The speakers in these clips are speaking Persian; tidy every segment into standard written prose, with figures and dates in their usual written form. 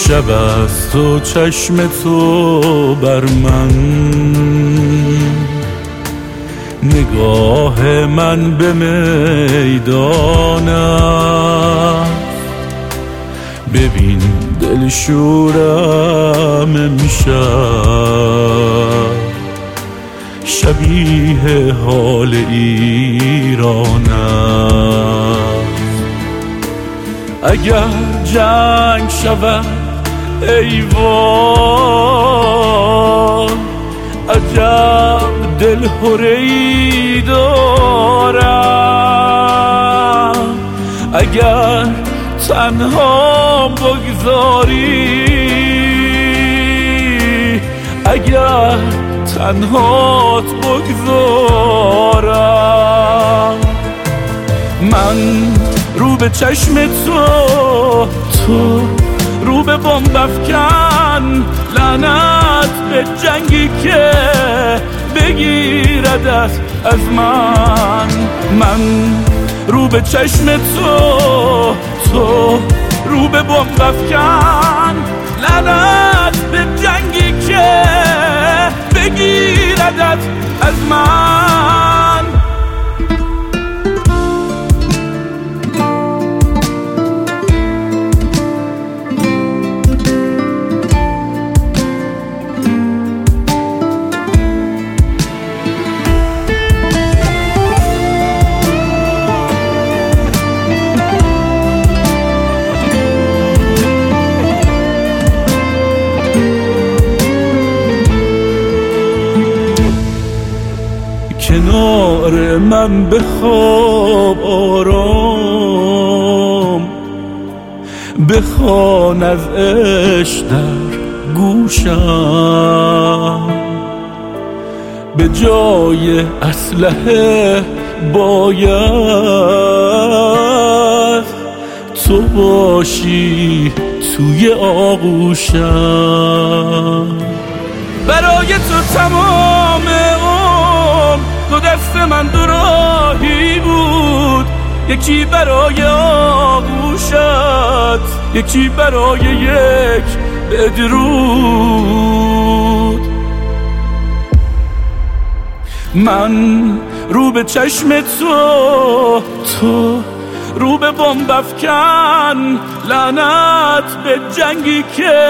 شب است و چشم تو بر من، نگاه من به میدان است. ببین دلشورم امشب شبیه حال ایران است. اگر جنگ شود ای وای، عجب دلهره‌ای دارم. اگر تنها بگذاری، اگر تنهات بگذارم، من رو به چشم تو رو به بمب افکن، لعنت به جنگی که بگیردت از من. من رو به چشم تو رو به بمب افکن، لعنت به جنگی که بگیردت از من. کنار من بخواب آرام، بخوان از عشق در گوشم. به جای اسلحه باید تو باشی توی آغوشم. برای تو تمام دو دست من دو راهی بود، یکی برای آغوشت، یکی برای یک بدرود. من رو به چشم تو رو به بمب افکن، لعنت به جنگی که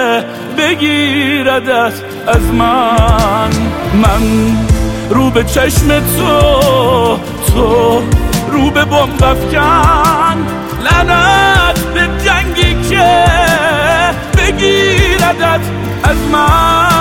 بگیردت از من. من رو به چشم تو رو به بمب افکن، لعنت به جنگی که بگیردت از من.